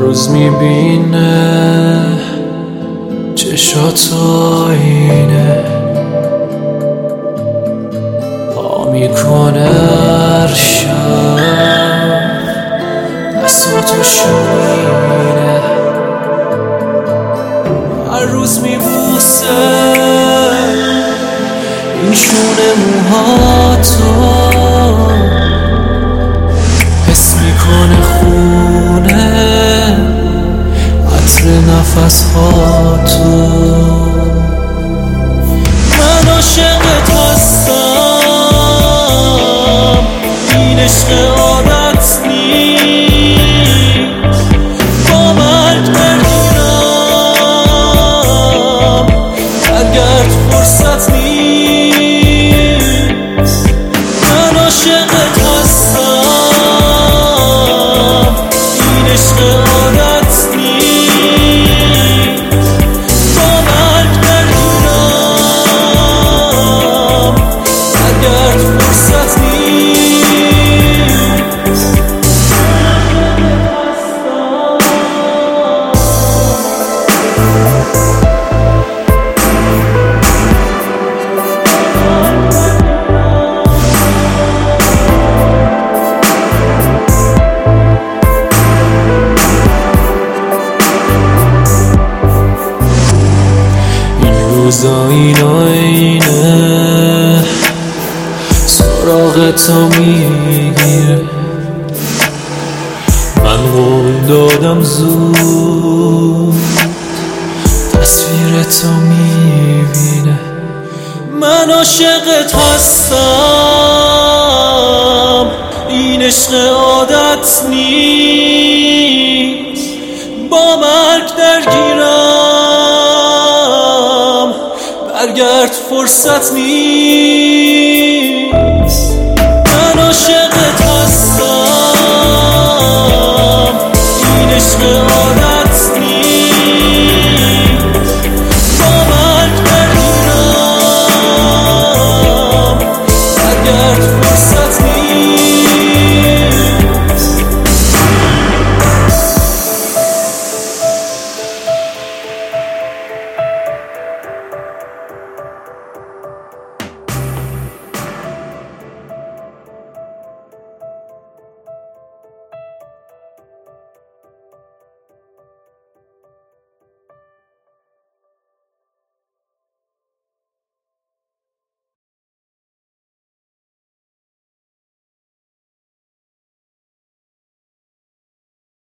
روز میبینه چشات آینه، پا میکنه هر شب دستاتو شوینه، هر روز میبوسه این شونه موهاتو، حس میکنه خونه عطر نفس هاتو. من عاشقت هستم، این عشق عادت نیست، با مرگ درگیرم برگرد فرصت نیست. من عاشقت هستم، این عشق عادت نیست، با مرگ درگیرم برگرد فرصت نیست. روزا این آینه سراغ تو میگیره، من قول دادم زود تصویر تو میبینه. من عاشقت هستم، این عشق عادت نیست، با مرگ درگیرم برگرد فرصت نیست.